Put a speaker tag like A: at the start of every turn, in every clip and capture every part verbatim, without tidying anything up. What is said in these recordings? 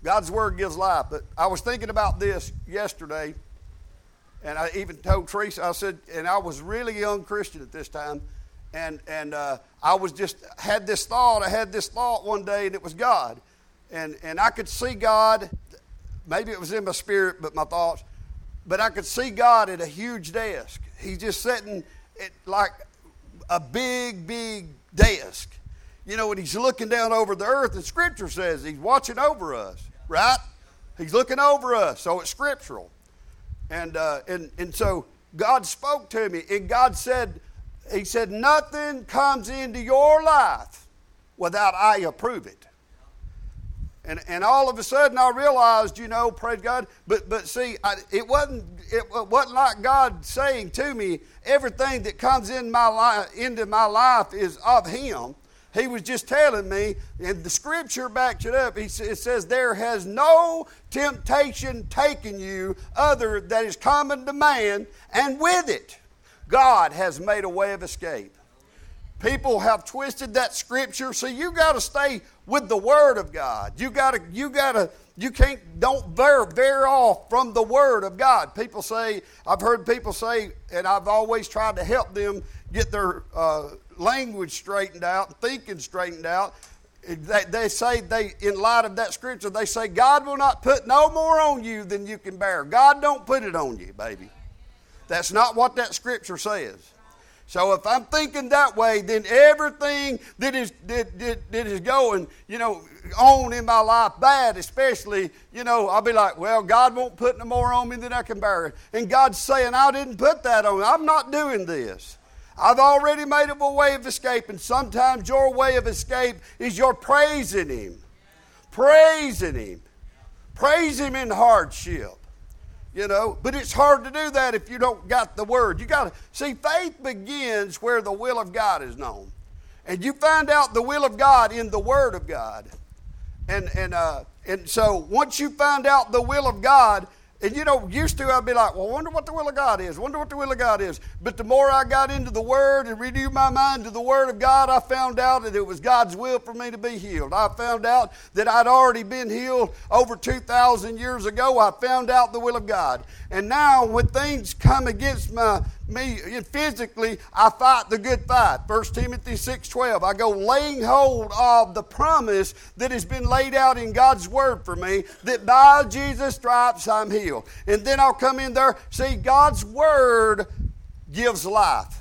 A: God's word gives life. But I was thinking about this yesterday, and I even told Teresa, I said, and I was really a young Christian at this time, and and uh, I was just, had this thought, I had this thought one day, and it was God. And and I could see God, maybe it was in my spirit, but my thoughts, but I could see God at a huge desk. He's just sitting at like a big, big desk. You know, and he's looking down over the earth, and Scripture says he's watching over us, right? He's looking over us, so it's scriptural. And uh, and and so God spoke to me, and God said, he said, nothing comes into your life without I approve it. And and all of a sudden I realized, you know, praise God. But but see, I, it wasn't it wasn't like God saying to me, everything that comes in my life into my life is of Him. He was just telling me, and the Scripture backs it up. He it says, there has no temptation taken you other that is common to man, and with it, God has made a way of escape. People have twisted that Scripture. So you got to stay with the Word of God. You got to, you got to, you can't, don't veer, veer off from the Word of God. People say, I've heard people say, and I've always tried to help them get their uh, language straightened out, thinking straightened out. They, they say, they, in light of that Scripture, they say, God will not put no more on you than you can bear. God don't put it on you, baby. That's not what that Scripture says. So if I'm thinking that way, then everything that is that, that, that is going, you know, on in my life, bad especially, you know, I'll be like, well, God won't put no more on me than I can bear. And God's saying, I didn't put that on you. I'm not doing this. I've already made up a way of escape, and sometimes your way of escape is your praising Him. Praising Him. Praise Him in hardship. You know, but it's hard to do that if you don't got the Word. You got to see, faith begins where the will of God is known, and you find out the will of God in the Word of God. And and uh, and so once you find out the will of God, and you know, used to I'd be like, well, I wonder what the will of God is. Wonder what the will of God is. But the more I got into the Word and renewed my mind to the Word of God, I found out that it was God's will for me to be healed. I found out that I'd already been healed over two thousand years ago. I found out the will of God. And now when things come against my, me physically, I fight the good fight. First Timothy six twelve. I go laying hold of the promise that has been laid out in God's Word for me, that by Jesus' stripes I'm healed. And then I'll come in there. See, God's Word gives life.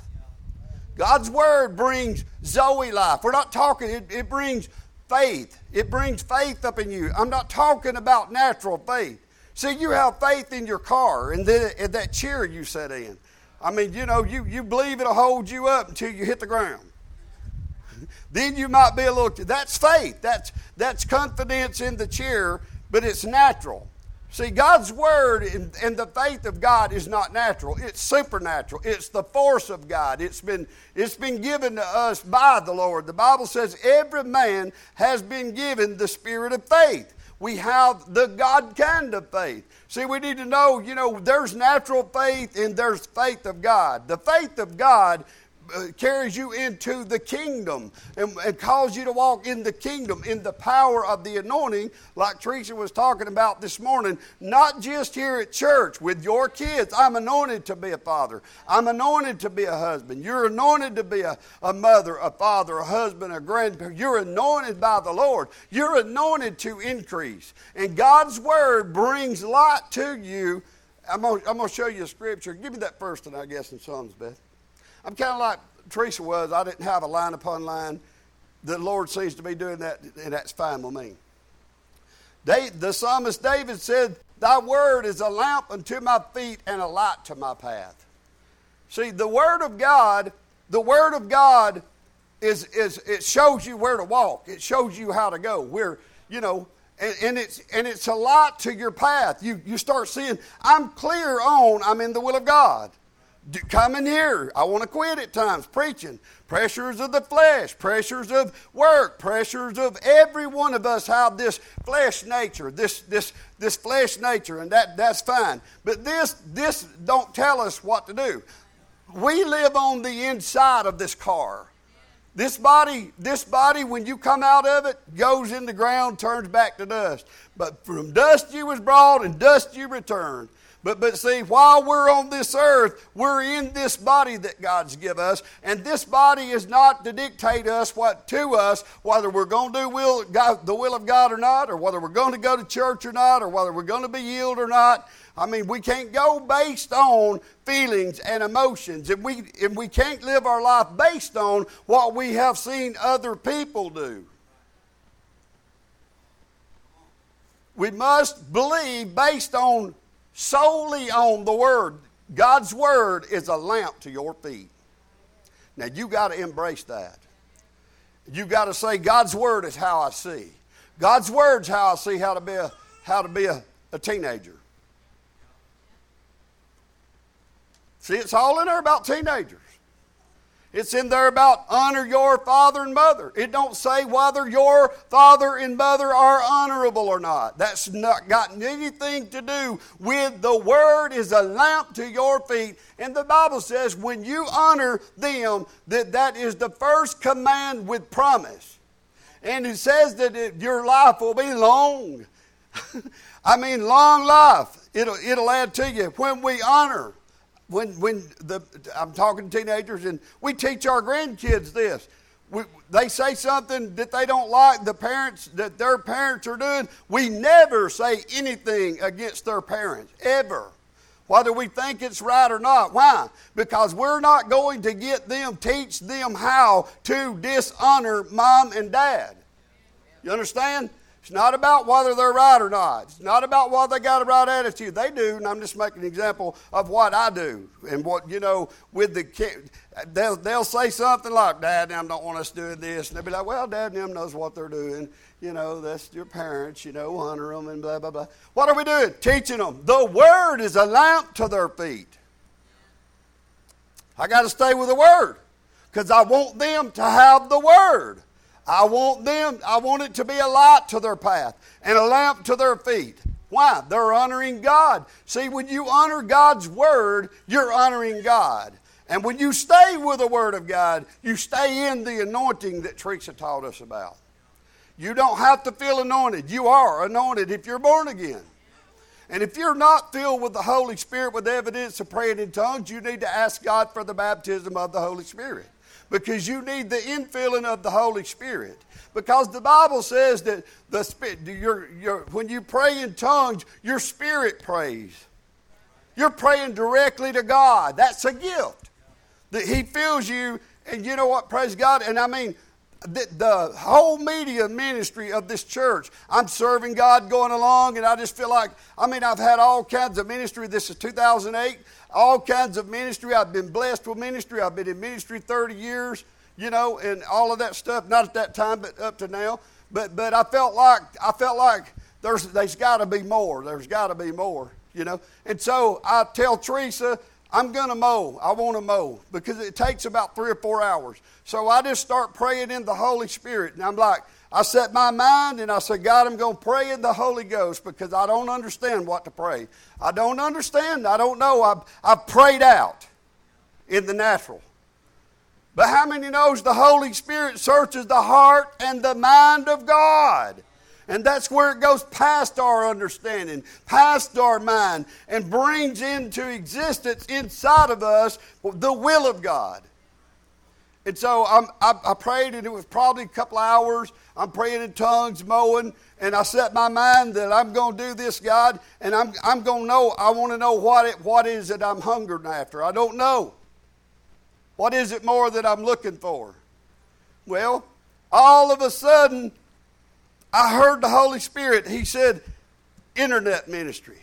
A: God's Word brings Zoe life. We're not talking, it, it brings faith. It brings faith up in you. I'm not talking about natural faith. See, you have faith in your car and then in that chair you sit in. I mean, you know, you, you believe it'll hold you up until you hit the ground. Then you might be a little, that's faith. That's, that's confidence in the chair, but it's natural. See, God's Word and, and the faith of God is not natural. It's supernatural. It's the force of God. It's been, it's been given to us by the Lord. The Bible says every man has been given the spirit of faith. We have the God kind of faith. See, we need to know, you know, there's natural faith and there's faith of God. The faith of God Uh, carries you into the kingdom and, and calls you to walk in the kingdom, in the power of the anointing, like Teresa was talking about this morning, not just here at church with your kids. I'm anointed to be a father. I'm anointed to be a husband. You're anointed to be a, a mother, a father, a husband, a grandparent. You're anointed by the Lord. You're anointed to increase. And God's Word brings light to you. I'm going I'm to show you a scripture. Give me that first one, I guess, in Psalms, Beth. I'm kind of like Teresa was. I didn't have a line upon line. The Lord seems to be doing that, and that's fine with me. They, the psalmist David said, thy word is a lamp unto my feet and a light to my path. See, the Word of God, the Word of God is, is it shows you where to walk. It shows you how to go. Where, you know, and, and it's and it's a light to your path. You you start seeing, I'm clear on, I'm in the will of God. Come in here. I want to quit at times preaching. Pressures of the flesh, pressures of work, pressures of every one of us have this flesh nature, this this this flesh nature, and that, that's fine. But this this don't tell us what to do. We live on the inside of this car. This body, this body, when you come out of it, goes in the ground, turns back to dust. But from dust you was brought, and dust you return. But, but see, while we're on this earth, we're in this body that God's given us. And this body is not to dictate us what to us, whether we're going to do will, God, the will of God or not, or whether we're going to go to church or not, or whether we're going to be healed or not. I mean, we can't go based on feelings and emotions. And we, and we can't live our life based on what we have seen other people do. We must believe based on solely on the Word. God's Word is a lamp to your feet. Now, you got to embrace that. You got to say, God's Word is how I see. God's Word is how I see how to be a, how to be a, a teenager. See, it's all in there about teenagers. It's in there about honor your father and mother. It don't say whether your father and mother are honorable or not. That's not got anything to do with the Word is a lamp to your feet. And the Bible says when you honor them, that that is the first command with promise. And it says that it, your life will be long. I mean, long life. It'll, it'll add to you when we honor. When when the I'm talking to teenagers, and we teach our grandkids this. We, they say something that they don't like, the parents, that their parents are doing. We never say anything against their parents, ever. Whether we think it's right or not. Why? Because we're not going to get them, teach them how to dishonor mom and dad. You understand? It's not about whether they're right or not. It's not about whether they got a right attitude. They do, and I'm just making an example of what I do. And what, you know, with the kids, they'll, they'll say something like, Dad and them don't want us doing this. And they'll be like, well, Dad and them knows what they're doing. You know, that's your parents, you know, honor them and blah, blah, blah. What are we doing? Teaching them. The Word is a lamp to their feet. I got to stay with the Word because I want them to have the Word. I want them, I want it to be a light to their path and a lamp to their feet. Why? They're honoring God. See, when you honor God's Word, you're honoring God. And when you stay with the Word of God, you stay in the anointing that Teresa taught us about. You don't have to feel anointed. You are anointed if you're born again. And if you're not filled with the Holy Spirit with evidence of praying in tongues, you need to ask God for the baptism of the Holy Spirit. Because you need the infilling of the Holy Spirit. Because the Bible says that the spirit, your, your, when you pray in tongues, your spirit prays. You're praying directly to God. That's a gift. That He fills you, and you know what, praise God. And I mean, the, the whole media ministry of this church, I'm serving God going along, and I just feel like, I mean, I've had all kinds of ministry. This is two thousand eight. All kinds of ministry. I've been blessed with ministry. I've been in ministry thirty years, you know, and all of that stuff. Not at that time, but up to now. But but I felt like I felt like there's there's got to be more. There's got to be more, you know. And so I tell Teresa, I'm going to mow. I want to mow because it takes about three or four hours. So I just start praying in the Holy Spirit, and I'm like, I set my mind and I said, God, I'm going to pray in the Holy Ghost because I don't understand what to pray. I don't understand. I don't know. I've, I've prayed out in the natural. But how many knows the Holy Spirit searches the heart and the mind of God? And that's where it goes past our understanding, past our mind, and brings into existence inside of us the will of God. And so I'm, I, I prayed, and it was probably a couple of hours. I'm praying in tongues, mowing, and I set my mind that I'm going to do this, God, and I'm I'm going to know. I want to know what it what is it I'm hungering after. I don't know. What is it more that I'm looking for? Well, all of a sudden, I heard the Holy Spirit. He said, internet ministry.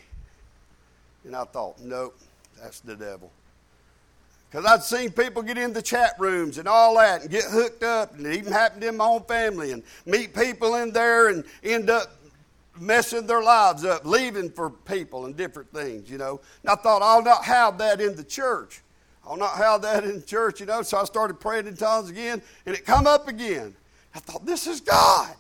A: And I thought, nope, that's the devil. Because I'd seen people get in the chat rooms and all that and get hooked up, and it even happened in my own family, and meet people in there and end up messing their lives up, leaving for people and different things, you know. And I thought, I'll not have that in the church. I'll not have that in the church, you know. So I started praying in tongues again, and it come up again. I thought, this is God.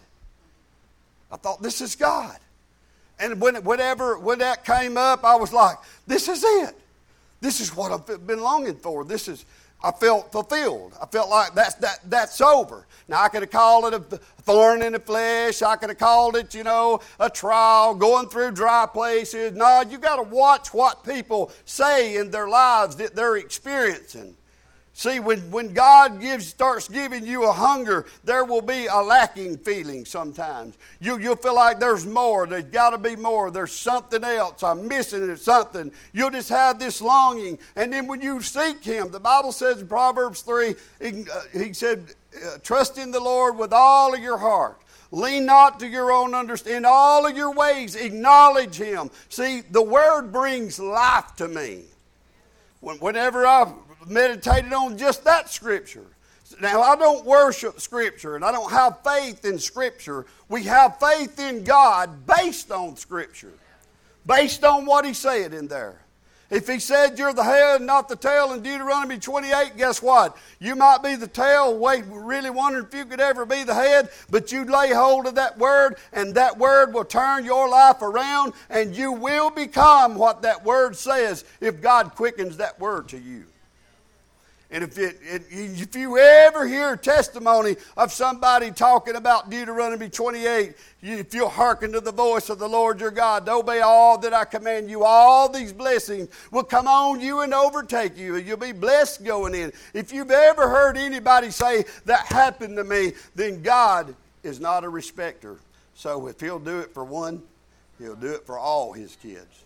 A: I thought, this is God. And when whenever when that came up, I was like, this is it. This is what I've been longing for. This is I felt fulfilled. I felt like that's that that's over. Now I could have called it a thorn in the flesh. I could have called it, you know, a trial, going through dry places. No, you got to watch what people say in their lives that they're experiencing. See, when, when God gives, starts giving you a hunger, there will be a lacking feeling sometimes. You, you'll feel like there's more. There's got to be more. There's something else. I'm missing something. You'll just have this longing. And then when you seek Him, the Bible says in Proverbs three, he, uh, he said, uh, trust in the Lord with all of your heart. Lean not to your own understanding. In all of your ways, acknowledge Him. See, the Word brings life to me. When, whenever I meditated on just that Scripture. Now, I don't worship Scripture, and I don't have faith in Scripture. We have faith in God based on Scripture, based on what He said in there. If He said you're the head and not the tail in Deuteronomy twenty-eight, guess what? You might be the tail, wait, really wondering if you could ever be the head, but you lay hold of that Word, and that Word will turn your life around, and you will become what that Word says if God quickens that Word to you. And if, it, it, if you ever hear testimony of somebody talking about Deuteronomy twenty-eight, you, if you'll hearken to the voice of the Lord your God, to obey all that I command you, all these blessings will come on you and overtake you. You'll be blessed going in. If you've ever heard anybody say, that happened to me, then God is not a respecter. So if He'll do it for one, He'll do it for all His kids.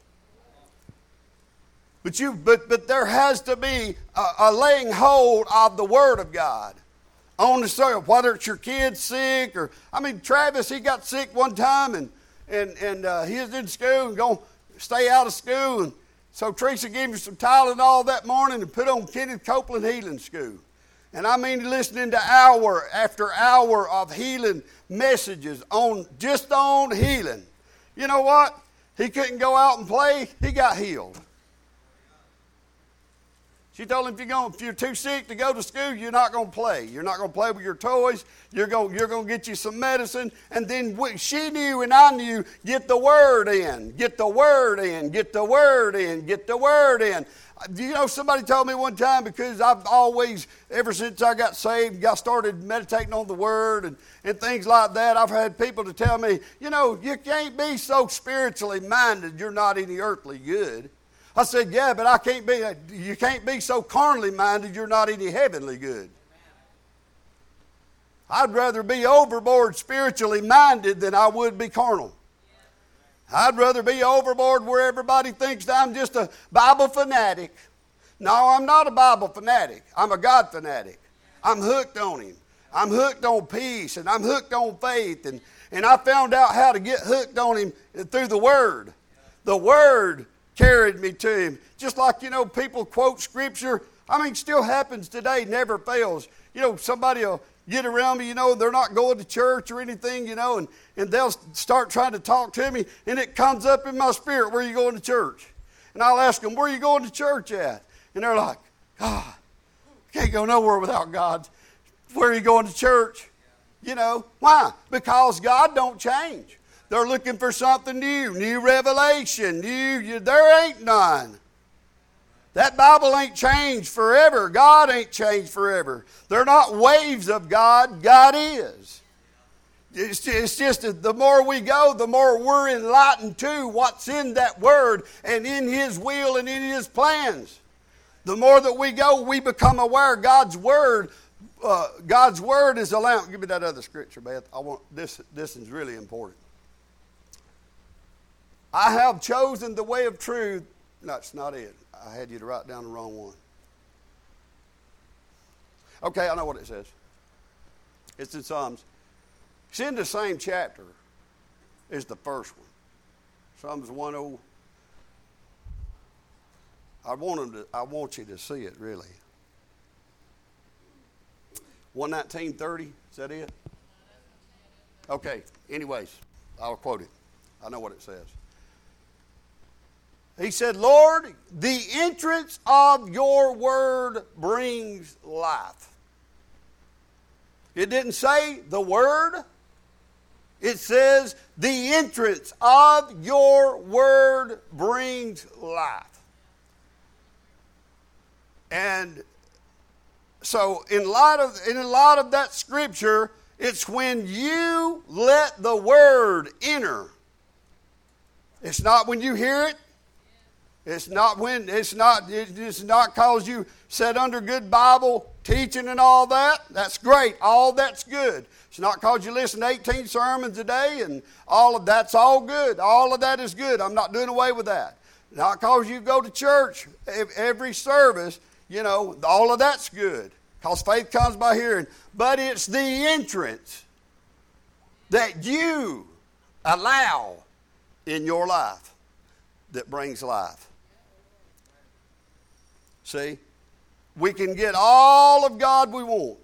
A: But you, but but there has to be a, a laying hold of the Word of God on the soil. Whether it's your kid sick or I mean Travis, he got sick one time and and and uh, he was in school and going to stay out of school, and so Teresa gave him some Tylenol that morning and put on Kenneth Copeland Healing School. And I mean listening to hour after hour of healing messages on just on healing. You know what? He couldn't go out and play. He got healed. She told him, if you're, going, if you're too sick to go to school, you're not going to play. You're not going to play with your toys. You're going, you're going to get you some medicine. And then we, she knew and I knew, get the Word in. Get the Word in. Get the Word in. Get the Word in. You know, somebody told me one time, because I've always, ever since I got saved, got started meditating on the Word and, and things like that, I've had people to tell me, you know, you can't be so spiritually minded you're not any earthly good. I said, yeah, but I can't be, you can't be so carnally minded you're not any heavenly good. I'd rather be overboard spiritually minded than I would be carnal. I'd rather be overboard where everybody thinks that I'm just a Bible fanatic. No, I'm not a Bible fanatic. I'm a God fanatic. I'm hooked on Him. I'm hooked on peace, and I'm hooked on faith. And, and I found out how to get hooked on Him through the Word. The Word carried me to Him. Just like, you know, people quote Scripture. I mean, still happens today, never fails. You know, somebody will get around me, you know, they're not going to church or anything, you know, and, and they'll start trying to talk to me, and it comes up in my spirit, where are you going to church? And I'll ask them, where are you going to church at? And they're like, God, can't go nowhere without God. Where are you going to church? You know, why? Because God don't change. They're looking for something new, new revelation, new, you, there ain't none. That Bible ain't changed forever. God ain't changed forever. They're not waves of God. God is. It's, it's just that the more we go, the more we're enlightened to what's in that Word and in His will and in His plans. The more that we go, we become aware God's Word. Uh, God's Word is a lamp. Give me that other scripture, Beth. I want this. This is really important. I have chosen the way of truth. No, that's not it. I had you to write down the wrong one. Okay, I know what it says. It's in Psalms. It's in the same chapter as the first one. Psalms one oh. I want them to. I want you to see it really. one nineteen thirty. Is that it? Okay. Anyways, I'll quote it. I know what it says. He said, Lord, the entrance of your word brings life. It didn't say the word. It says the entrance of your word brings life. And so in light of in light of that scripture, it's when you let the word enter. It's not when you hear it. It's not when it's not it's not cause you sat under good Bible teaching and all that. That's great. All that's good. It's not cause you listen to eighteen sermons a day and all of that's all good. All of that is good. I'm not doing away with that. Not cause you go to church every service. You know, all of that's good. Because faith comes by hearing. But it's the entrance that you allow in your life that brings life. See? We can get all of God we want.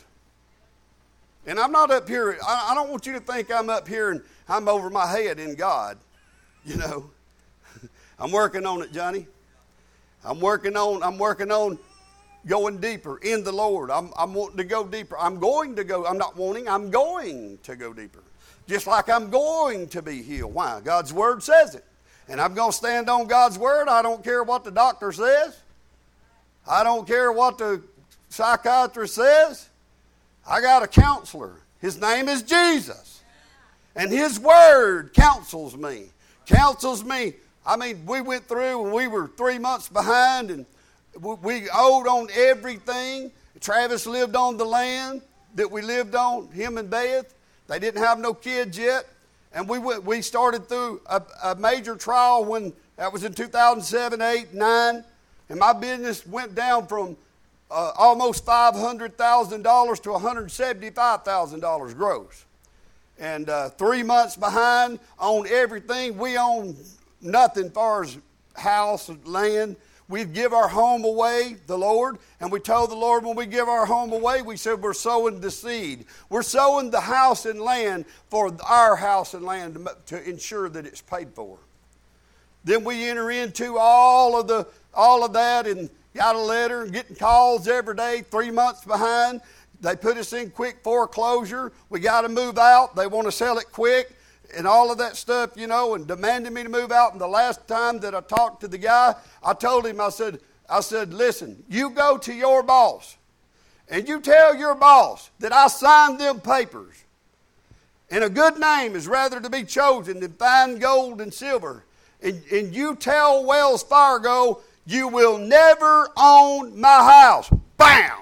A: And I'm not up here, I, I don't want you to think I'm up here and I'm over my head in God. You know. I'm working on it, Johnny. I'm working on, I'm working on going deeper in the Lord. I'm, I'm wanting to go deeper. I'm going to go, I'm not wanting, I'm going to go deeper. Just like I'm going to be healed. Why? God's Word says it. And I'm going to stand on God's Word. I don't care what the doctor says. I don't care what the psychiatrist says. I got a counselor. His name is Jesus. And His Word counsels me. Counsels me. I mean, we went through and we were three months behind and we owed on everything. Travis lived on the land that we lived on, him and Beth. They didn't have no kids yet. And we went, we started through a, a major trial when that was in two thousand seven, eight, nine. And my business went down from uh, almost five hundred thousand dollars to one hundred seventy-five thousand dollars gross. And uh, three months behind on everything. We own nothing as far as house, land. We'd give our home away, the Lord, and we told the Lord when we give our home away, we said we're sowing the seed. We're sowing the house and land for our house and land to, to ensure that it's paid for. Then we enter into all of the all of that and got a letter and getting calls every day, three months behind. They put us in quick foreclosure. We got to move out. They want to sell it quick. And all of that stuff, you know, and demanded me to move out. And the last time that I talked to the guy, I told him, I said, I said, listen, you go to your boss and you tell your boss that I signed them papers. And a good name is rather to be chosen than fine gold and silver. And, and you tell Wells Fargo, you will never own my house. Bam!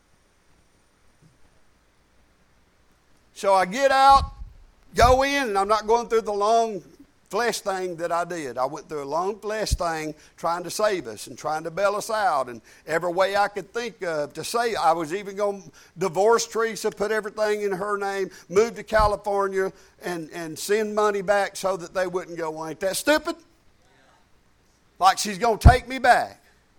A: So I get out. Go in, and I'm not going through the long flesh thing that I did. I went through a long flesh thing trying to save us and trying to bail us out. And every way I could think of to say, I was even going to divorce Teresa, put everything in her name, move to California, and, and send money back so that they wouldn't go, ain't that stupid? Like she's going to take me back.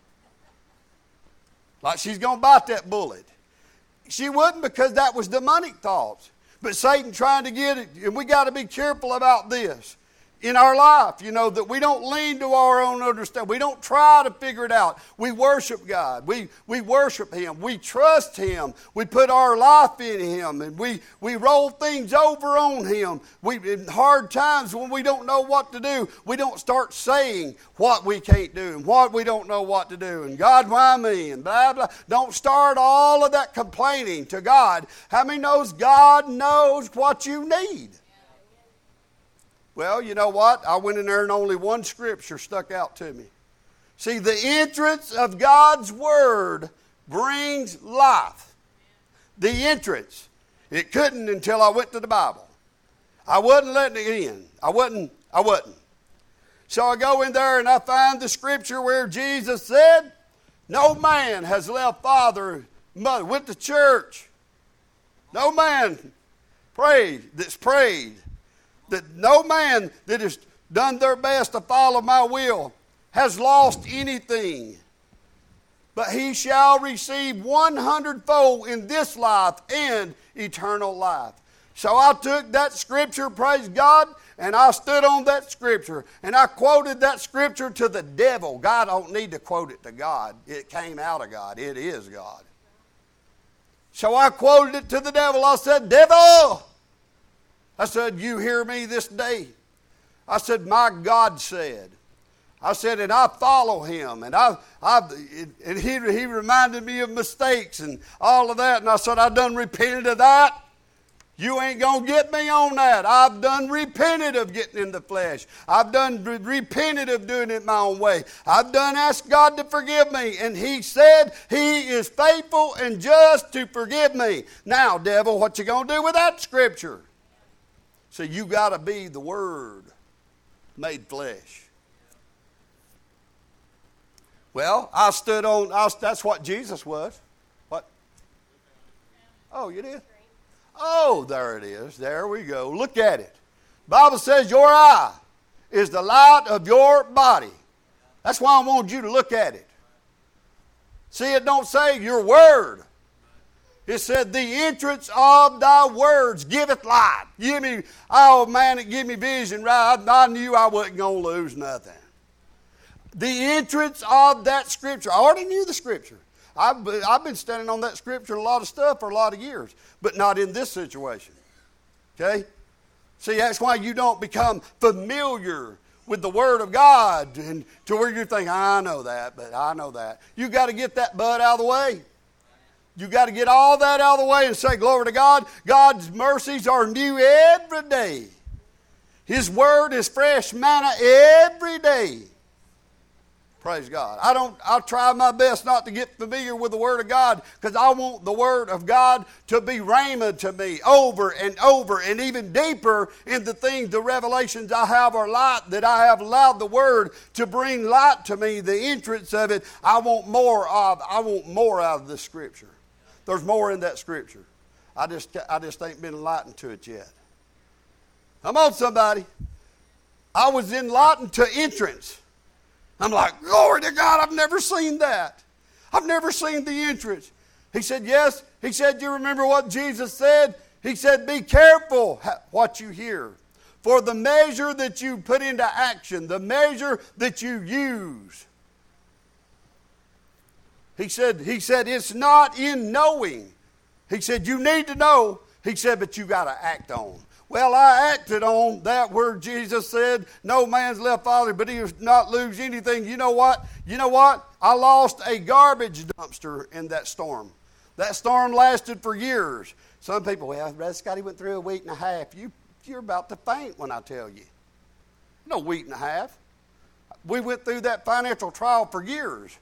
A: Like she's going to bite that bullet. She wouldn't because that was demonic thoughts. But Satan trying to get it, and we got to be careful about this in our life, you know, that we don't lean to our own understanding. We don't try to figure it out. We worship God. We we worship Him. We trust Him. We put our life in Him, and we, we roll things over on Him. We in hard times when we don't know what to do, we don't start saying what we can't do and what we don't know what to do. And God, why me? And blah, blah. Don't start all of that complaining to God. How many knows God knows what you need? Well, you know what? I went in there and only one scripture stuck out to me. See, the entrance of God's Word brings life. The entrance. It couldn't until I went to the Bible. I wasn't letting it in. I wasn't. I wasn't. So I go in there and I find the scripture where Jesus said, no man has left father, mother, went to church. No man prayed that's prayed. That no man that has done their best to follow my will has lost anything, but he shall receive one hundredfold in this life and eternal life. So I took that scripture, praise God, and I stood on that scripture, and I quoted that scripture to the devil. God don't need to quote it to God. It came out of God. It is God. So I quoted it to the devil. I said, devil, I said, you hear me this day? I said, my God said, I said, and I follow him. And I, I, and he, he reminded me of mistakes and all of that. And I said, I done repented of that. You ain't going to get me on that. I've done repented of getting in the flesh. I've done re- repented of doing it my own way. I've done asked God to forgive me. And he said he is faithful and just to forgive me. Now, devil, what you going to do with that scripture? So you got to be the Word made flesh. Well, I stood on, I, that's what Jesus was. What? Oh, you did? Oh, there it is. There we go. Look at it. The Bible says your eye is the light of your body. That's why I want you to look at it. See, it don't say your word. It said the entrance of thy words giveth light. Give me, oh man, it give me vision, right? I, I knew I wasn't going to lose nothing. The entrance of that scripture. I already knew the scripture. I've, I've been standing on that scripture and a lot of stuff for a lot of years, but not in this situation. Okay? See, that's why you don't become familiar with the Word of God and to where you think, I know that, but I know that. You got to get that bud out of the way. You got to get all that out of the way and say, glory to God. God's mercies are new every day. His Word is fresh manna every day. Praise God. I don't, I try my best not to get familiar with the Word of God because I want the Word of God to be rhema to me over and over and even deeper in the things, the revelations I have are light that I have allowed the Word to bring light to me, the entrance of it. I want more of, I want more out of this Scripture. There's more in that Scripture. I just, I just ain't been enlightened to it yet. Come on, somebody. I was enlightened to entrance. I'm like, glory to God, I've never seen that. I've never seen the entrance. He said, yes. He said, you remember what Jesus said? He said, be careful what you hear. For the measure that you put into action, the measure that you use. He said, he said, it's not in knowing. He said, you need to know. He said, but you got to act on. Well, I acted on that where Jesus said, no man's left father, but he will not lose anything. You know what? You know what? I lost a garbage dumpster in that storm. That storm lasted for years. Some people, well, Brother Scotty went through a week and a half. You, you're about to faint when I tell you. No week and a half. We went through that financial trial for years.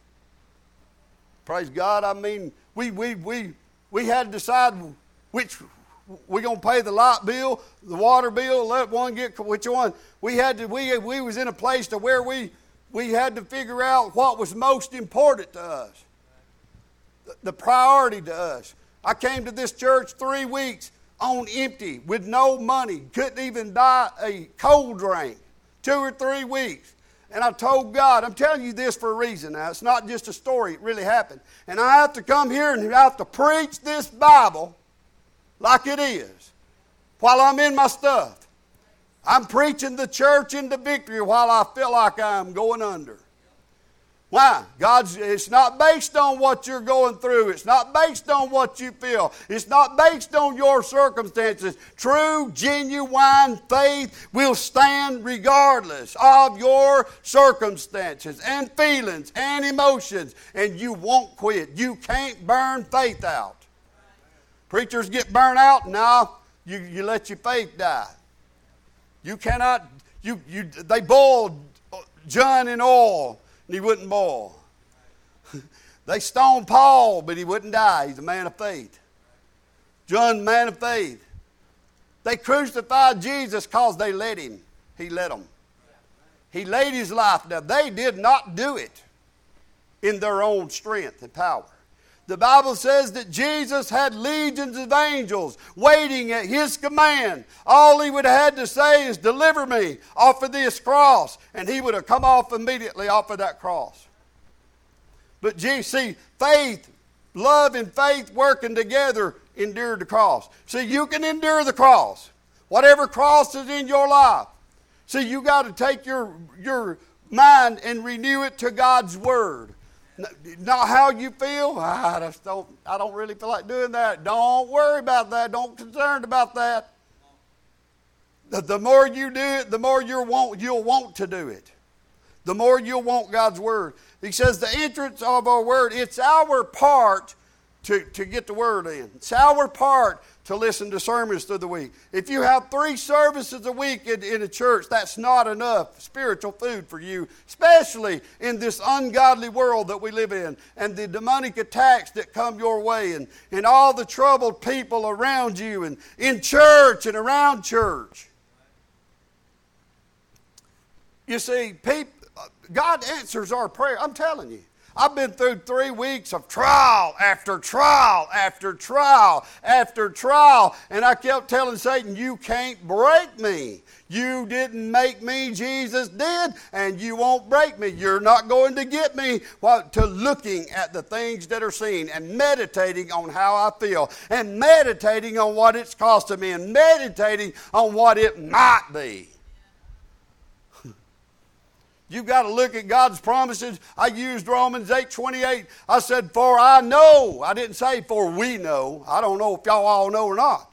A: Praise God. I mean, we, we, we, we had to decide which we're going to pay the light bill, the water bill, let one get which one. We had to, we, we was in a place to where we, we had to figure out what was most important to us. The, the priority to us. I came to this church three weeks on empty with no money. Couldn't even buy a cold drink. Two or three weeks. And I told God, I'm telling you this for a reason now. It's not just a story. It really happened. And I have to come here and I have to preach this Bible like it is, while I'm in my stuff. I'm preaching the church into victory while I feel like I'm going under. Why? God's, it's not based on what you're going through. It's not based on what you feel. It's not based on your circumstances. True, genuine faith will stand regardless of your circumstances and feelings and emotions, and you won't quit. You can't burn faith out. Preachers get burnt out, now you, you let your faith die. You cannot, you, you, they boiled John in oil, and he wouldn't boil. They stoned Paul, but he wouldn't die. He's a man of faith. John, man of faith. They crucified Jesus because they let him. He let them. He laid his life down. They did not do it in their own strength and power. The Bible says that Jesus had legions of angels waiting at his command. All he would have had to say is, deliver me off of this cross. And he would have come off immediately off of that cross. But see, faith, love and faith working together endured the cross. See, you can endure the cross. Whatever cross is in your life. See, you got to take your, your mind and renew it to God's Word. Not how you feel. I just don't. I don't really feel like doing that. Don't worry about that. Don't be concerned about that. The, the more you do it, the more you want. You'll want to do it. the more you'll want God's Word. He says the entrance of our Word, it's our part to, to get the Word in. It's our part to listen to sermons through the week. If you have three services a week in, in a church, that's not enough spiritual food for you, especially in this ungodly world that we live in, and the demonic attacks that come your way, and, and all the troubled people around you, and in church and around church. You see, people, God answers our prayer. I'm telling you. I've been through three weeks of trial after trial after trial after trial. And I kept telling Satan, you can't break me. You didn't make me, Jesus did, and you won't break me. You're not going to get me while to looking at the things that are seen and meditating on how I feel and meditating on what it's costing me and meditating on what it might be. You've got to look at God's promises. I used Romans eight twenty-eight. I said, for I know. I didn't say for we know. I don't know if y'all all know or not.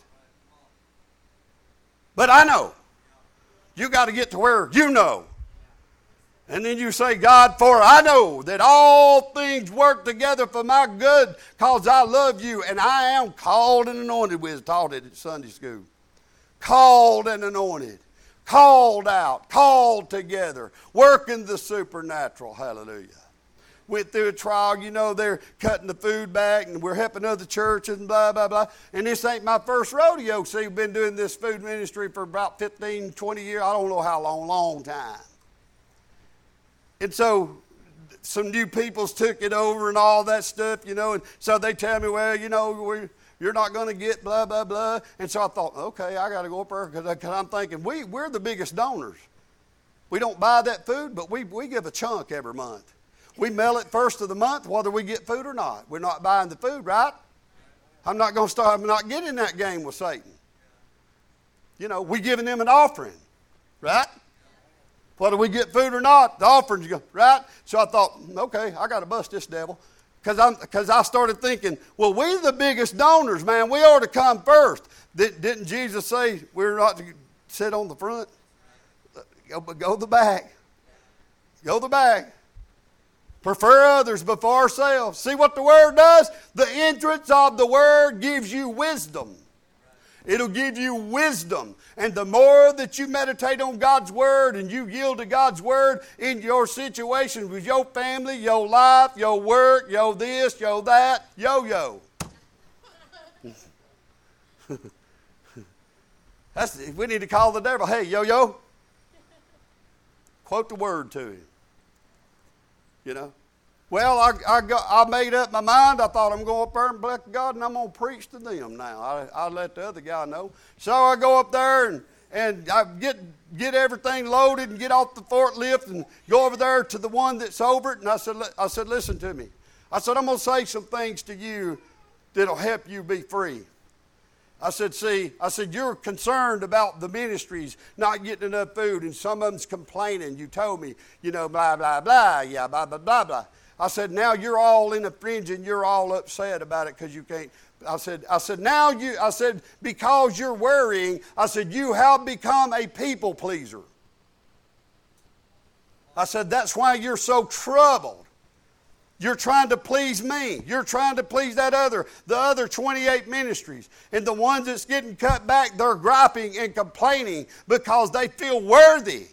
A: But I know. You got to get to where you know. And then you say, God, for I know that all things work together for my good because I love you and I am called and anointed. We was taught it at Sunday school. Called and anointed. Called out, called together, working the supernatural. Hallelujah. Went through a trial, you know, they're cutting the food back and we're helping other churches and blah, blah, blah. And this ain't my first rodeo. See, we've been doing this food ministry for about fifteen, twenty years. I don't know how long, long time. And so some new people's took it over and all that stuff, you know. And so they tell me, well, you know, we're, you're not going to get blah, blah, blah. And so I thought, okay, I got to go up there because I'm thinking we, we're the biggest donors. We don't buy that food, but we, we give a chunk every month. We mail it first of the month whether we get food or not. We're not buying the food, right? I'm not going to start, I'm not getting that game with Satan. You know, we're giving them an offering, right? Whether we get food or not, the offering's going, right? So I thought, okay, I got to bust this devil. Because I'm, because I started thinking, well, we're the biggest donors, man. We ought to come first. Did, didn't Jesus say we're not to sit on the front? Go, go the back. Go the back. Prefer others before ourselves. See what the Word does? The entrance of the Word gives you wisdom. It'll give you wisdom. And the more that you meditate on God's Word and you yield to God's Word in your situations with your family, your life, your work, your this, your that, yo-yo. That's, we need to call the devil, hey, yo-yo. Quote the Word to him. You know. Well, I, I, got, I made up my mind. I thought I'm going up there and bless God, and I'm going to preach to them now. I, I let the other guy know. So I go up there, and, and I get get everything loaded and get off the forklift and go over there to the one that's over it. And I said, I said, listen to me. I said, I'm going to say some things to you that'll help you be free. I said, see, I said, you're concerned about the ministries not getting enough food, and some of them's complaining. You told me, you know, blah, blah, blah, yeah, blah, blah, blah, blah. I said, now you're all in a fringe and you're all upset about it because you can't. I said, I said, now you, I said, because you're worrying, I said, you have become a people pleaser. I said, that's why you're so troubled. You're trying to please me. You're trying to please that other, the other twenty-eight ministries. And the ones that's getting cut back, they're griping and complaining because they feel worthy.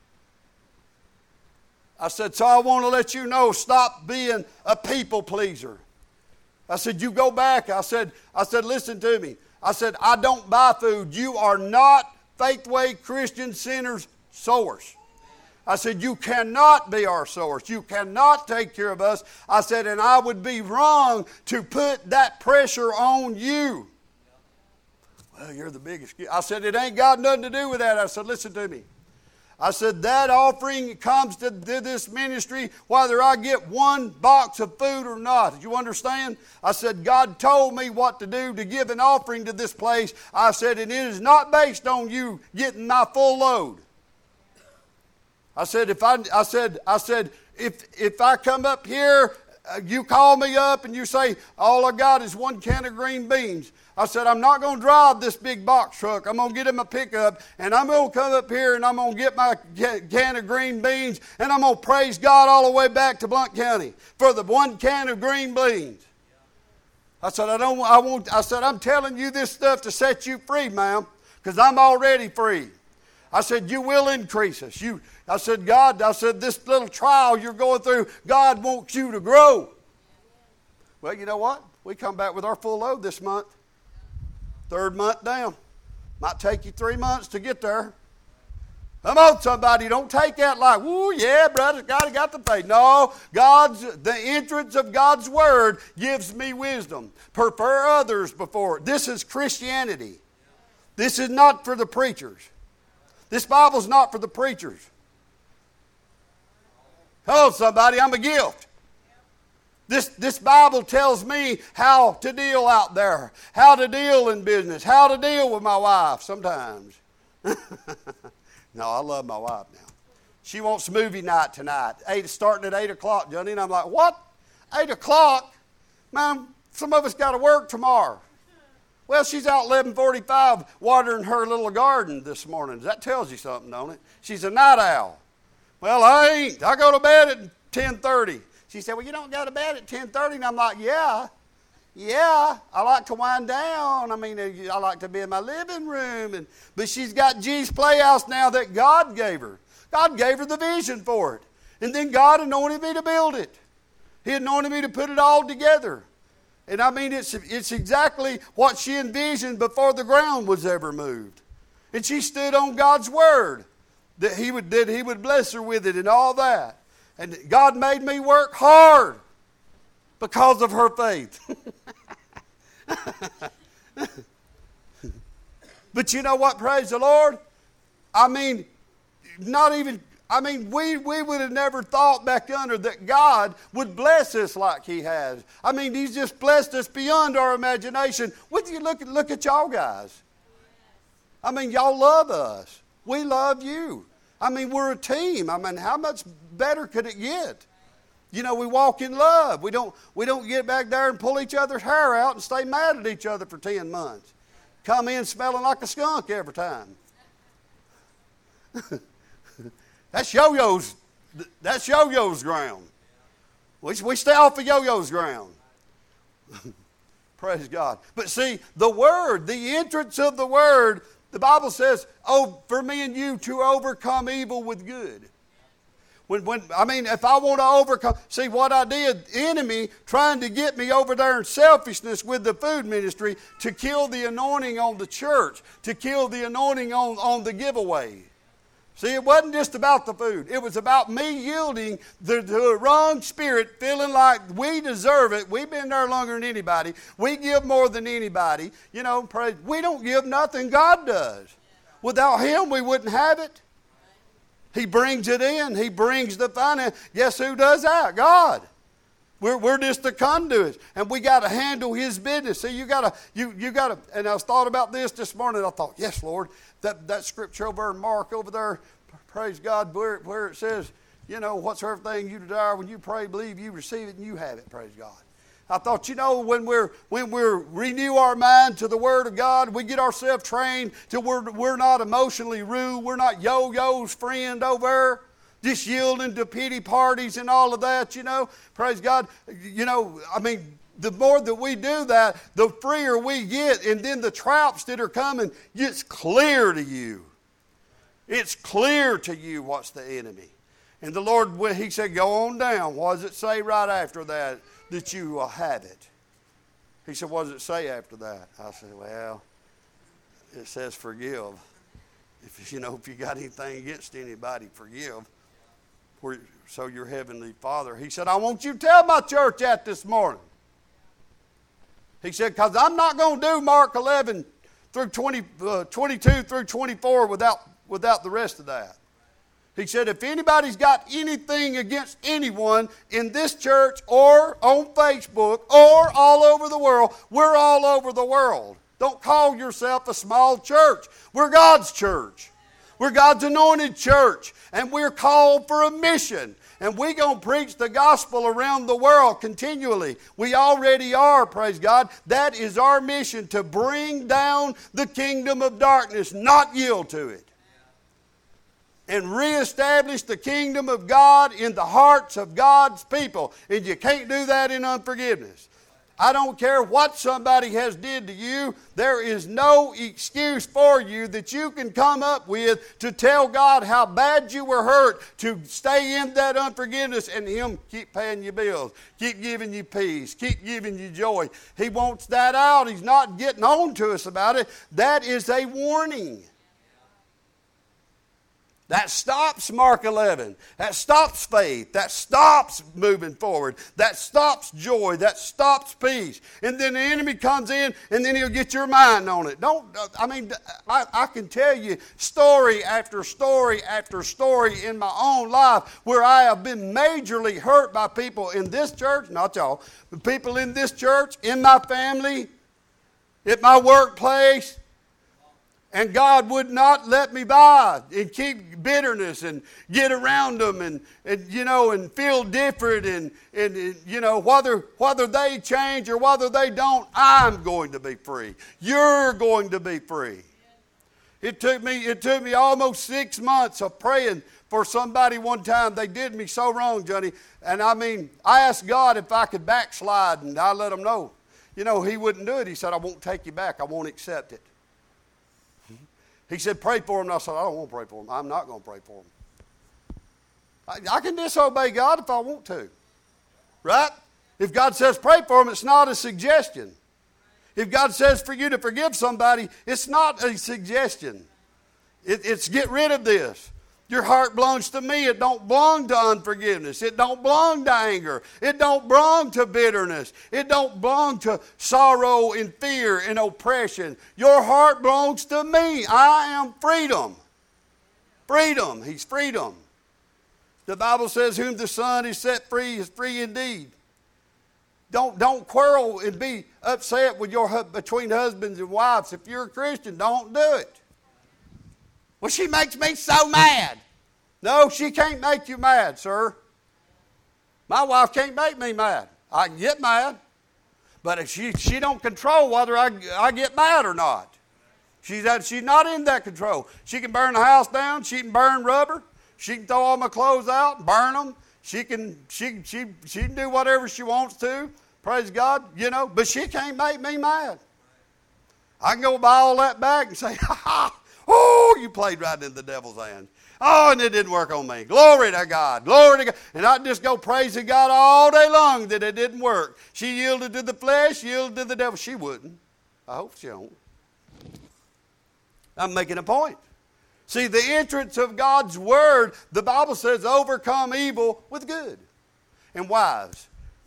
A: I said, so I want to let you know, stop being a people pleaser. I said, you go back. I said, I said, listen to me. I said, I don't buy food. You are not Faithway Christian Center's source. I said, you cannot be our source. You cannot take care of us. I said, and I would be wrong to put that pressure on you. Well, you're the biggest. I said, it ain't got nothing to do with that. I said, listen to me. I said, that offering comes to this ministry whether I get one box of food or not. Did you understand? I said, God told me what to do to give an offering to this place. I said, and it is not based on you getting my full load. I said, if I, I said, I said, if if I come up here you call me up and you say, all I got is one can of green beans. I said, I'm not going to drive this big box truck. I'm going to get in my pickup, and I'm going to come up here, and I'm going to get my can of green beans, and I'm going to praise God all the way back to Blount County for the one can of green beans. I said, I don't. I won't. I said, I'm telling you this stuff to set you free, ma'am, because I'm already free. I said, you will increase us. You. I said, God. I said, this little trial you're going through, God wants you to grow. Well, you know what? We come back with our full load this month. Third month down. Might take you three months to get there. Come on, somebody. Don't take that like, woo, yeah, brother, God got the faith. No, God's, the entrance of God's word gives me wisdom. Prefer others before. This is Christianity. This is not for the preachers. This Bible's not for the preachers. Come on, somebody. I'm a gift. This, this Bible tells me how to deal out there, how to deal in business, how to deal with my wife sometimes. No, I love my wife now. She wants movie night tonight, eight, starting at eight o'clock, Johnny. And I'm like, what? eight o'clock? Man, some of us got to work tomorrow. Well, she's out eleven forty-five watering her little garden this morning. That tells you something, don't it? She's a night owl. Well, I ain't. I go to bed at ten thirty. She said, well, you don't go to bed at ten thirty. And I'm like, yeah, yeah, I like to wind down. I mean, I like to be in my living room. And But she's got G's Playhouse now that God gave her. God gave her the vision for it. And then God anointed me to build it. He anointed me to put it all together. And I mean, it's, it's exactly what she envisioned before the ground was ever moved. And she stood on God's word that he would, that he would bless her with it and all that. And God made me work hard because of her faith. But you know what? Praise the Lord. I mean, not even, I mean, we, we would have never thought back under that God would bless us like he has. I mean, he's just blessed us beyond our imagination. Would you look at, look at y'all guys? I mean, y'all love us. We love you. I mean, we're a team. I mean, how much better could it get? You know, we walk in love. We don't, we don't get back there and pull each other's hair out and stay mad at each other for ten months. Come in smelling like a skunk every time. That's Yo-Yo's, that's Yo-Yo's ground. We, we stay off of Yo-Yo's ground. Praise God. But see, the Word, the entrance of the Word, the Bible says, oh, for me and you to overcome evil with good. When, when, I mean, if I want to overcome, see what I did, enemy trying to get me over there in selfishness with the food ministry to kill the anointing on the church, to kill the anointing on, on the giveaway. See, it wasn't just about the food. It was about me yielding to the wrong spirit, feeling like we deserve it. We've been there longer than anybody. We give more than anybody. You know, praise. We don't give nothing. God does. Without him, we wouldn't have it. He brings it in. He brings the finance. Guess who does that? God. We're, we're just the conduits, and we got to handle his business. See, you got to, you, you got to, and I was thought about this this morning. I thought, yes, Lord, that, that scripture over in Mark over there, praise God, where, where it says, you know, whatsoever thing you desire, when you pray, believe, you receive it, and you have it, praise God. I thought, you know, when we're when we renew our mind to the Word of God, we get ourselves trained till we're, we're not emotionally rude. We're not yo-yo's friend over there. Just yielding to pity parties and all of that, you know. Praise God. You know, I mean, the more that we do that, the freer we get. And then the traps that are coming, it's clear to you. It's clear to you what's the enemy. And the Lord, he said, go on down. What does it say right after that? That you will have it. He said, what does it say after that? I said, well, it says forgive. If you know, if you got anything against anybody, forgive. So your heavenly Father, he said, I want you to tell my church that this morning. He said, because I'm not going to do Mark eleven through twenty, uh, twenty-two through twenty-four without, without the rest of that. He said, if anybody's got anything against anyone in this church or on Facebook or all over the world, we're all over the world. Don't call yourself a small church. We're God's church. We're God's anointed church, and we're called for a mission. And we're going to preach the gospel around the world continually. We already are, praise God. That is our mission, to bring down the kingdom of darkness, not yield to it. And reestablish the kingdom of God in the hearts of God's people. And you can't do that in unforgiveness. I don't care what somebody has did to you. There is no excuse for you that you can come up with to tell God how bad you were hurt, to stay in that unforgiveness and Him keep paying your bills, keep giving you peace, keep giving you joy. He wants that out. He's not getting on to us about it. That is a warning. That stops Mark eleven. That stops faith. That stops moving forward. That stops joy. That stops peace. And then the enemy comes in and then he'll get your mind on it. Don't, I mean, I, I can tell you story after story after story in my own life where I have been majorly hurt by people in this church, not y'all, but people in this church, in my family, at my workplace. And God would not let me by and keep bitterness and get around them and, and you know, and feel different. And, and, and, you know, whether, whether they change or whether they don't, I'm going to be free. You're going to be free. It took me, it took me almost six months of praying for somebody one time. They did me so wrong, Johnny. And I mean, I asked God if I could backslide, and I let him know. You know, He wouldn't do it. He said, I won't take you back. I won't accept it. He said, pray for him. And I said, I don't want to pray for him. I'm not going to pray for him. I, I can disobey God if I want to. Right? If God says pray for him, it's not a suggestion. If God says for you to forgive somebody, it's not a suggestion. It, it's get rid of this. Your heart belongs to me. It don't belong to unforgiveness. It don't belong to anger. It don't belong to bitterness. It don't belong to sorrow and fear and oppression. Your heart belongs to me. I am freedom. Freedom. He's freedom. The Bible says, whom the Son is set free is free indeed. Don't, don't quarrel and be upset with your between husbands and wives. If you're a Christian, don't do it. Well, she makes me so mad. No, she can't make you mad, sir. My wife can't make me mad. I can get mad. But if she, she don't control whether I, I get mad or not. She's, she's not in that control. She can burn the house down. She can burn rubber. She can throw all my clothes out and burn them. She can, she, she, she can do whatever she wants to. Praise God, you know. But she can't make me mad. I can go buy all that back and say, ha ha. Oh, you played right in the devil's hand. Oh, and it didn't work on me. Glory to God. Glory to God. And I'd just go praising God all day long that it didn't work. She yielded to the flesh, yielded to the devil. She wouldn't. I hope she don't. I'm making a point. See, the entrance of God's word, the Bible says, overcome evil with good. And wives,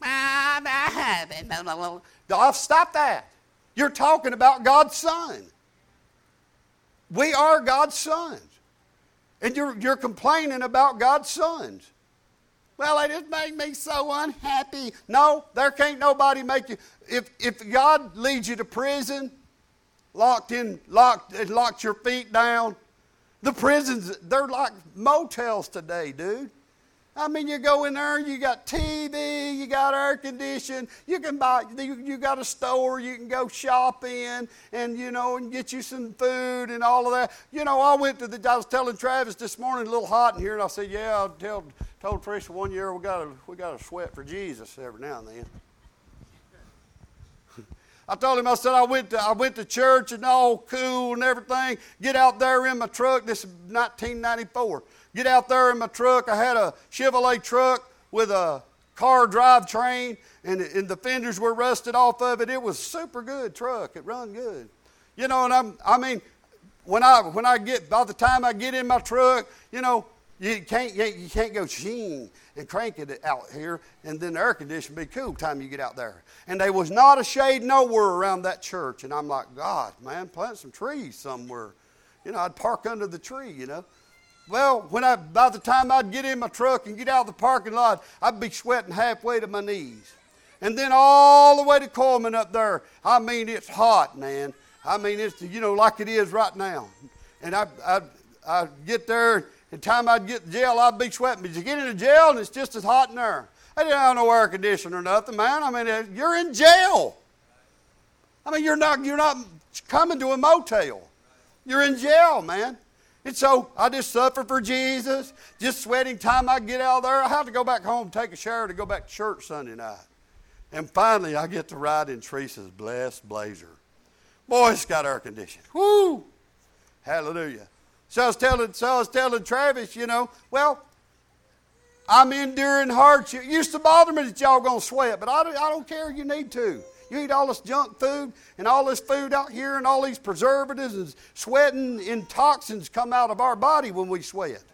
A: stop that. You're talking about God's Son. We are God's sons. And you're, you're complaining about God's sons. Well, they just make me so unhappy. No, there can't nobody make you. If, if God leads you to prison, locked in, locked, and locked your feet down, the prisons, they're like motels today, dude. I mean, you go in there, you got T V, you got air conditioning, you can buy, you, you got a store you can go shop in, and, you know, and get you some food and all of that. You know, I went to the, I was telling Travis this morning, a little hot in here, and I said, yeah, I tell, told Tricia one year we got to we got to sweat for Jesus every now and then. I told him, I said, I went to I went to church and all cool and everything, get out there in my truck, this is nineteen ninety-four. Get out there in my truck. I had a Chevrolet truck with a car drivetrain, and, and the fenders were rusted off of it. It was a super good truck. It run good. You know, and I'm, I mean, when I when I get, by the time I get in my truck, you know, you can't you can't go sheen and crank it out here, and then the air conditioning be cool time you get out there. And there was not a shade nowhere around that church. And I'm like, God, man, plant some trees somewhere. You know, I'd park under the tree, you know. Well, when I, by the time I'd get in my truck and get out of the parking lot, I'd be sweating halfway to my knees. And then all the way to Coleman up there, I mean, it's hot, man. I mean, it's, you know, like it is right now. And I, I, I'd get there, and the time I'd get to jail, I'd be sweating. But you get into jail, and it's just as hot in there. I didn't have no air conditioner or nothing, man. I mean, you're in jail. I mean, you're not, you're not coming to a motel. You're in jail, man. And so I just suffer for Jesus, just sweating. Time I get out of there, I have to go back home, take a shower to go back to church Sunday night. And finally, I get to ride in Teresa's blessed Blazer. Boy, it's got air conditioning. Woo! Hallelujah. So I was telling, so I was telling Travis, you know, well, I'm enduring hardship. It used to bother me that y'all going to sweat, but I don't, I don't care. You need to. You eat all this junk food and all this food out here and all these preservatives and sweating and toxins come out of our body when we sweat.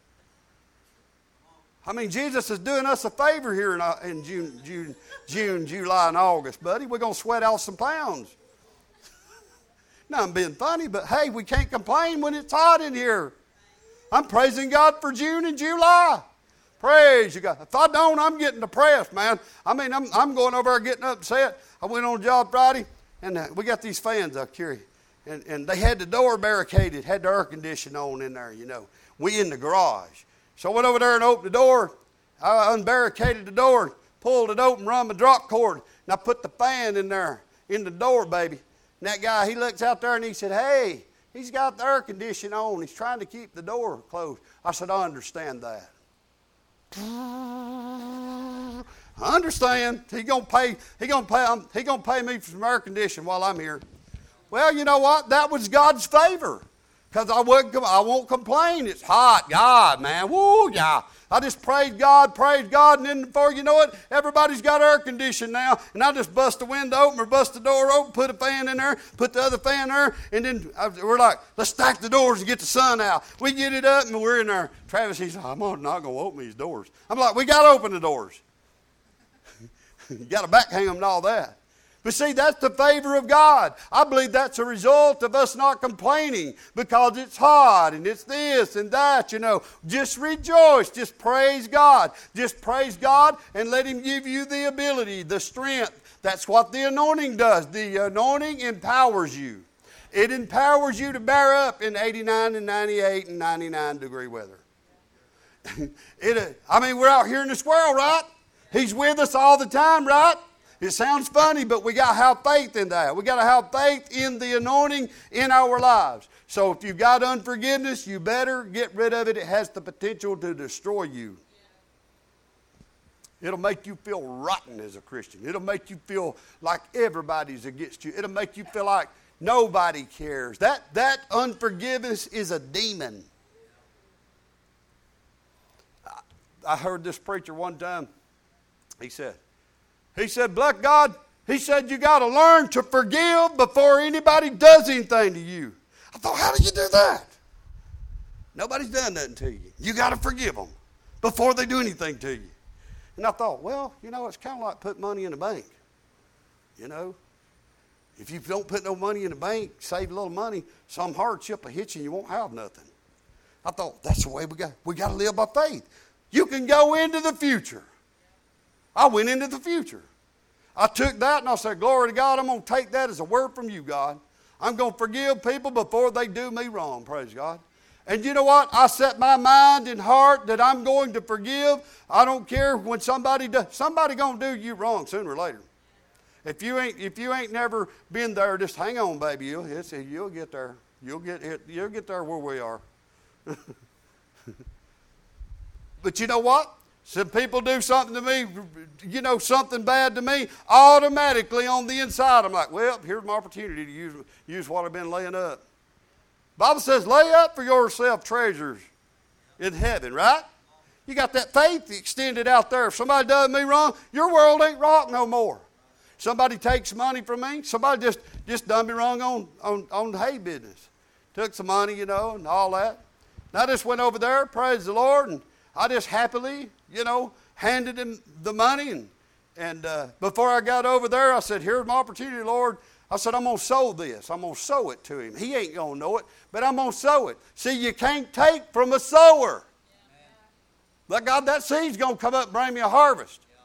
A: I mean, Jesus is doing us a favor here in, in June, June, June, July, and August, buddy. We're going to sweat out some pounds. Now, I'm being funny, but hey, we can't complain when it's hot in here. I'm praising God for June and July. Praise you, God. If I don't, I'm getting depressed, man. I mean, I'm, I'm going over there getting upset. I went on a job Friday, and uh, we got these fans up here. And, and they had the door barricaded, had the air conditioning on in there, you know. We in the garage. So I went over there and opened the door. I unbarricaded the door, pulled it open, run my drop cord, and I put the fan in there, in the door, baby. And that guy, he looks out there and he said, hey, he's got the air conditioning on. He's trying to keep the door closed. I said, I understand that. I understand. He gonna pay. He gonna pay. Um, he gonna pay me for some air conditioning while I'm here. Well, you know what? That was God's favor, because I wouldn't. I won't complain. It's hot, God, man. Woo, yeah. I just praise God, praise God, and then before you know it, everybody's got air conditioning now. And I just bust the window open or bust the door open, put a fan in there, put the other fan there, and then I, we're like, let's stack the doors and get the sun out. We get it up and we're in there. Travis, he's like, I'm not going to open these doors. I'm like, we got to open the doors. You got to back hang them and all that. But see, that's the favor of God. I believe that's a result of us not complaining because it's hot and it's this and that, you know. Just rejoice. Just praise God. Just praise God and let Him give you the ability, the strength. That's what the anointing does. The anointing empowers you. It empowers you to bear up in eighty-nine and ninety-eight and ninety-nine degree weather. it, I mean, we're out here in the squirrel, right? He's with us all the time, right? It sounds funny, but we got to have faith in that. We got to have faith in the anointing in our lives. So if you've got unforgiveness, you better get rid of it. It has the potential to destroy you. It'll make you feel rotten as a Christian. It'll make you feel like everybody's against you. It'll make you feel like nobody cares. That, that unforgiveness is a demon. I, I heard this preacher one time. He said, He said, Black God, he said, you got to learn to forgive before anybody does anything to you. I thought, how do you do that? Nobody's done nothing to you. You got to forgive them before they do anything to you. And I thought, well, you know, it's kind of like putting money in the bank. You know, if you don't put no money in the bank, save a little money, some hardship will hit you and you won't have nothing. I thought, that's the way we got, we got to live by faith. You can go into the future. I went into the future. I took that and I said, glory to God, I'm going to take that as a word from you, God. I'm going to forgive people before they do me wrong, praise God. And you know what? I set my mind and heart that I'm going to forgive. I don't care when somebody does. Somebody going to do you wrong sooner or later. If you ain't, if you ain't never been there, just hang on, baby. You'll, it's, you'll get there. You'll get, you'll get there where we are. But you know what? Some people do something to me, you know, something bad to me, automatically on the inside, I'm like, well, here's my opportunity to use, use what I've been laying up. The Bible says, lay up for yourself treasures in heaven, right? You got that faith extended out there. If somebody does me wrong, your world ain't rock no more. Somebody takes money from me. Somebody just, just done me wrong on, on, on the hay business. Took some money, you know, and all that. And I just went over there, praise the Lord, and I just happily, you know, handed him the money. And, and uh, before I got over there, I said, here's my opportunity, Lord. I said, I'm going to sow this. I'm going to sow it to him. He ain't going to know it, but I'm going to sow it. See, you can't take from a sower. Yeah. But God, that seed's going to come up and bring me a harvest. Yeah.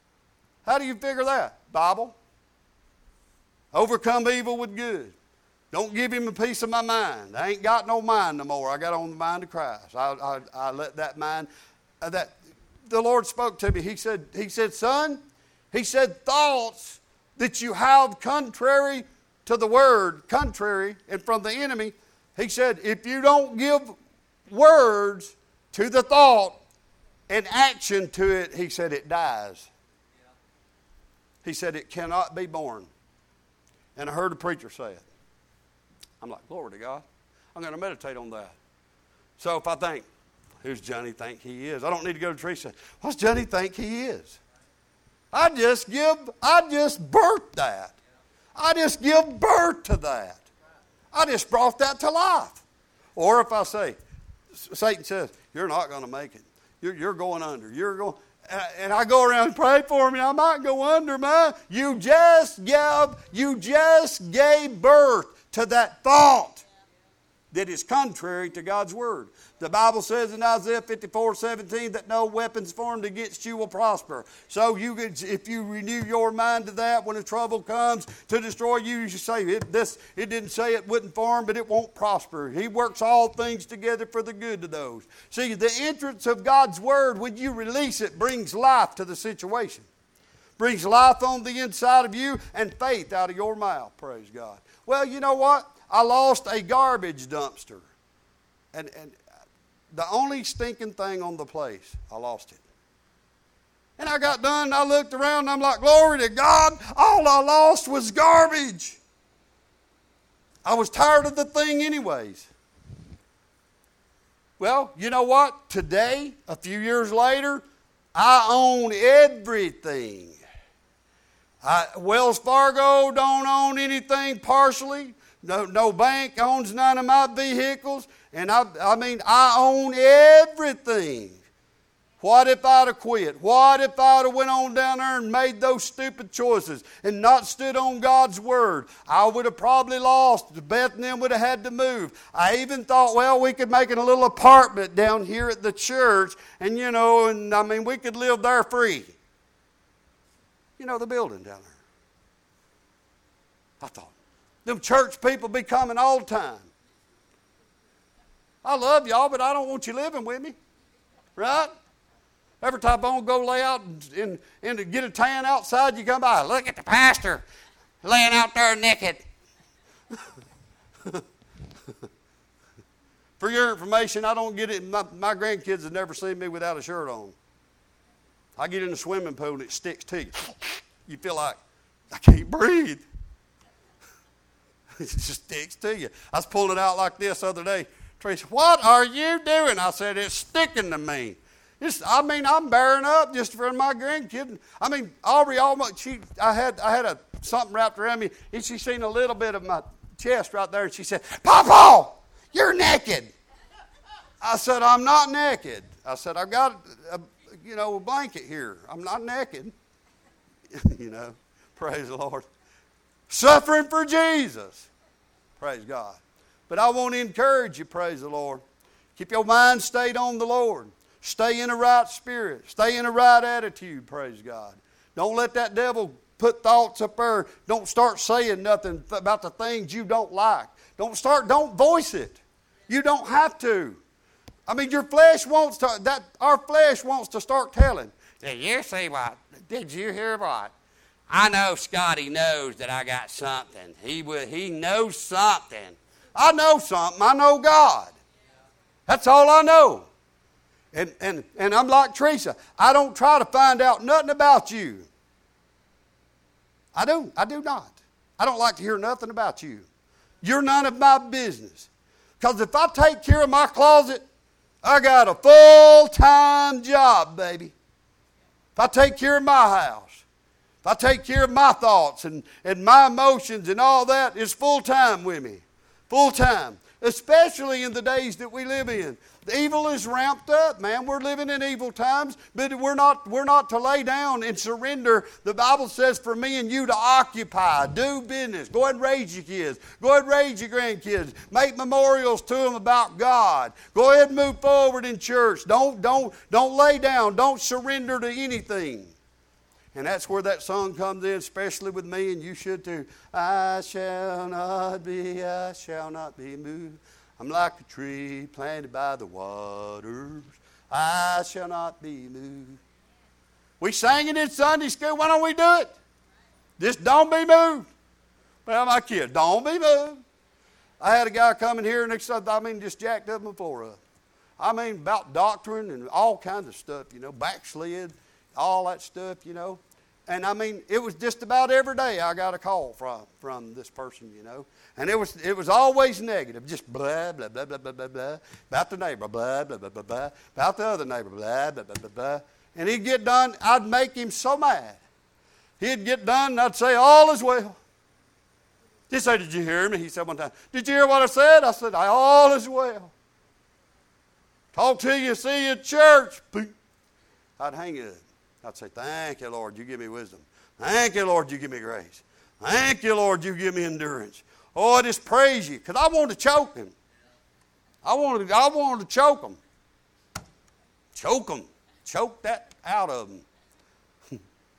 A: How do you figure that? Bible. Overcome evil with good. Don't give him a piece of my mind. I ain't got no mind no more. I got on the mind of Christ. I, I, I let that mind, uh, that the Lord spoke to me. He said, he said, son, he said, thoughts that you have contrary to the word, contrary, and from the enemy, he said, if you don't give words to the thought and action to it, he said, it dies. He said, it cannot be born. And I heard a preacher say it. I'm like, glory to God. I'm going to meditate on that. So if I think, who's Johnny think he is? I don't need to go to Teresa. What's Johnny think he is? I just give, I just birthed that. I just give birth to that. I just brought that to life. Or if I say, Satan says, you're not going to make it. You're, you're going under. You're going, and I go around and pray for him, and I might go under, man. You just gave, you just gave birth to that thought that is contrary to God's word. The Bible says in Isaiah fifty-four seventeen that no weapons formed against you will prosper. So you could, if you renew your mind to that, when the trouble comes to destroy you, you should say, it, this, it didn't say it wouldn't form, but it won't prosper. He works all things together for the good to those. See, the entrance of God's word, when you release it, brings life to the situation. Brings life on the inside of you and faith out of your mouth. Praise God. Well, you know what? I lost a garbage dumpster. And, and the only stinking thing on the place, I lost it. And I got done, and I looked around, and I'm like, glory to God, all I lost was garbage. I was tired of the thing anyways. Well, you know what? Today, a few years later, I own everything. I, Wells Fargo don't own anything partially. No, no bank owns none of my vehicles. And I, I mean, I own everything. What if I'd have quit? What if I'd have went on down there and made those stupid choices and not stood on God's word? I would have probably lost. Beth and them would have had to move. I even thought, well, we could make it a little apartment down here at the church. And, you know, and I mean, we could live there free. You know, the building down there. I thought, them church people be coming all the time. I love y'all, but I don't want you living with me. Right? Every time I want to go lay out and, and, and to get a tan outside, you come by. Look at the pastor laying out there naked. For your information, I don't get it. My, my grandkids have never seen me without a shirt on. I get in the swimming pool and it sticks to you. You feel like, I can't breathe. It just sticks to you. I was pulling it out like this the other day. Tracy, what are you doing? I said, it's sticking to me. It's, I mean, I'm bearing up just for my grandkid. I mean, Aubrey almost, she, I had, I had a, something wrapped around me, and she seen a little bit of my chest right there, and she said, Papa, you're naked. I said, I'm not naked. I said, I've got a, a you know, a blanket here. I'm not naked. You know, praise the Lord. Suffering for Jesus. Praise God. But I want to encourage you, praise the Lord. Keep your mind stayed on the Lord. Stay in the right spirit. Stay in the right attitude, praise God. Don't let that devil put thoughts up there. Don't start saying nothing about the things you don't like. Don't start, don't voice it. You don't have to. I mean, your flesh wants to, that our flesh wants to start telling. Did you see what? Did you hear what? I know Scotty knows that I got something. He will, he knows something. I know something. I know God. That's all I know. And, and, and I'm like Teresa. I don't try to find out nothing about you. I do. I do not. I don't like to hear nothing about you. You're none of my business. Because if I take care of my closet, I got a full-time job, baby. If I take care of my house, if I take care of my thoughts and, and my emotions and all that, it's full-time with me. Full-time. Especially in the days that we live in. The evil is ramped up, man. We're living in evil times, but we're not, we're not to lay down and surrender. The Bible says for me and you to occupy, do business. Go ahead and raise your kids. Go ahead and raise your grandkids. Make memorials to them about God. Go ahead and move forward in church. Don't, don't, don't lay down. Don't surrender to anything. And that's where that song comes in, especially with me, and you should too. I shall not be, I shall not be moved. I'm like a tree planted by the waters. I shall not be moved. We sang it in Sunday school. Why don't we do it? Just don't be moved. Well, my kid, don't be moved. I had a guy come in here and they said, I mean, just jacked up before us. I mean, about doctrine and all kinds of stuff, you know, backslid, all that stuff, you know. And I mean, it was just about every day I got a call from, from this person, you know. And it was it was always negative, just blah, blah, blah, blah, blah, blah, blah, about the neighbor, blah, blah, blah, blah, blah, about the other neighbor, blah, blah, blah, blah, blah. And he'd get done, I'd make him so mad. He'd get done and I'd say, all is well. He'd say, did you hear me? He said one time, did you hear what I said? I said, all is well. Talk to you, see you at church. Boom. I'd hang it up. I'd say, thank you, Lord, you give me wisdom. Thank you, Lord, you give me grace. Thank you, Lord, you give me endurance. Oh, I just praise you, because I wanted to choke him. I wanted, I wanted to choke him. Choke him. Choke that out of him.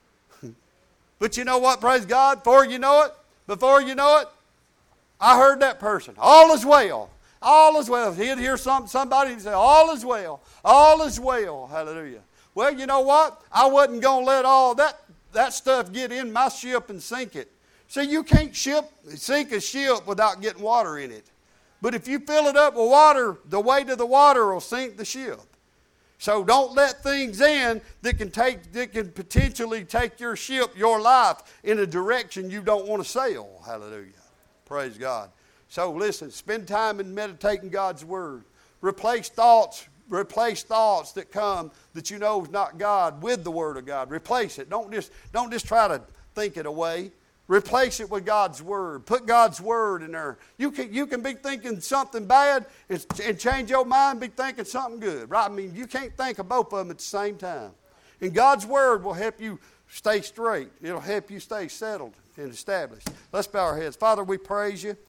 A: But you know what, praise God, before you know it, before you know it, I heard that person. All is well. All is well. He'd hear some, somebody say, all is well. All is well. Hallelujah. Well, you know what? I wasn't going to let all that, that stuff get in my ship and sink it. See, you can't ship, sink a ship without getting water in it. But if you fill it up with water, the weight of the water will sink the ship. So don't let things in that can take, that can potentially take your ship, your life, in a direction you don't want to sail. Hallelujah. Praise God. So listen, spend time in meditating God's Word. Replace thoughts, replace thoughts that come that you know is not God with the Word of God. Replace it. Don't just, don't just try to think it away. Replace it with God's Word. Put God's Word in there. You can, you can be thinking something bad and, and change your mind and be thinking something good. Right? I mean, you can't think of both of them at the same time. And God's Word will help you stay straight. It'll help you stay settled and established. Let's bow our heads. Father, we praise you.